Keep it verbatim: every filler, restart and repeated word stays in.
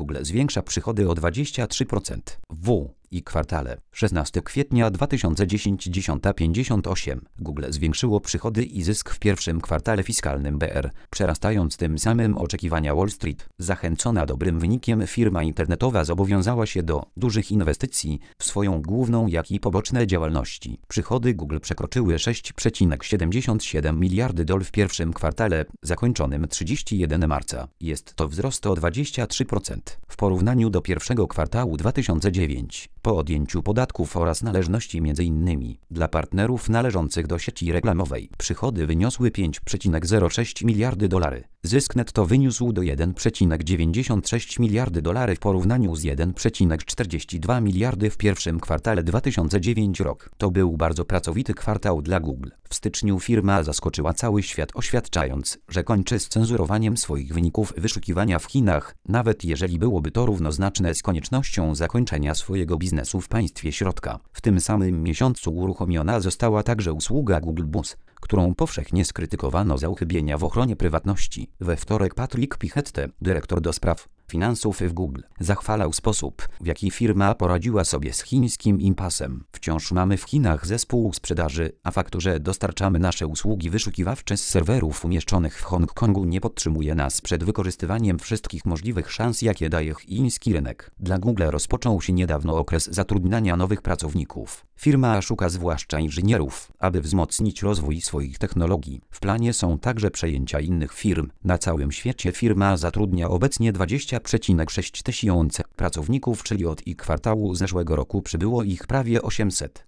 Google zwiększa przychody o dwadzieścia trzy procent. W i kwartale. szesnastego kwietnia dwa tysiące dziesiątego dziesiąta pięćdziesiąt osiem. Google zwiększyło przychody i zysk w pierwszym kwartale fiskalnym B R, przerastając tym samym oczekiwania Wall Street. Zachęcona dobrym wynikiem firma internetowa zobowiązała się do dużych inwestycji w swoją główną jak i poboczne działalności. Przychody Google przekroczyły sześć przecinek siedemdziesiąt siedem miliardy dolarów w pierwszym kwartale zakończonym trzydziestego pierwszego marca. Jest to wzrost o dwadzieścia trzy procent w porównaniu do pierwszego kwartału dwa tysiące dziewiątego. Po odjęciu podatków oraz należności m.in. dla partnerów należących do sieci reklamowej, przychody wyniosły pięć przecinek zero sześć miliardy dolarów. Zysk netto wyniósł do jeden przecinek dziewięćdziesiąt sześć miliardy dolarów w porównaniu z jeden przecinek czterdzieści dwa miliardy w pierwszym kwartale dwa tysiące dziewiątego roku. To był bardzo pracowity kwartał dla Google. W styczniu firma zaskoczyła cały świat, oświadczając, że kończy z cenzurowaniem swoich wyników wyszukiwania w Chinach, nawet jeżeli byłoby to równoznaczne z koniecznością zakończenia swojego biznesu w państwie środka. W tym samym miesiącu uruchomiona została także usługa Google Bus, którą powszechnie skrytykowano za uchybienia w ochronie prywatności. We wtorek Patrick Pichette, dyrektor do spraw finansów w Google, zachwalał sposób, w jaki firma poradziła sobie z chińskim impasem. Wciąż mamy w Chinach zespół sprzedaży, a fakt, że dostarczamy nasze usługi wyszukiwawcze z serwerów umieszczonych w Hongkongu nie powstrzymuje nas przed wykorzystywaniem wszystkich możliwych szans, jakie daje chiński rynek. Dla Google rozpoczął się niedawno okres zatrudniania nowych pracowników. Firma szuka zwłaszcza inżynierów, aby wzmocnić rozwój swoich technologii. W planie są także przejęcia innych firm. Na całym świecie firma zatrudnia obecnie dwadzieścia przecinek sześć tysiąca pracowników, czyli od i kwartału zeszłego roku przybyło ich prawie osiemset.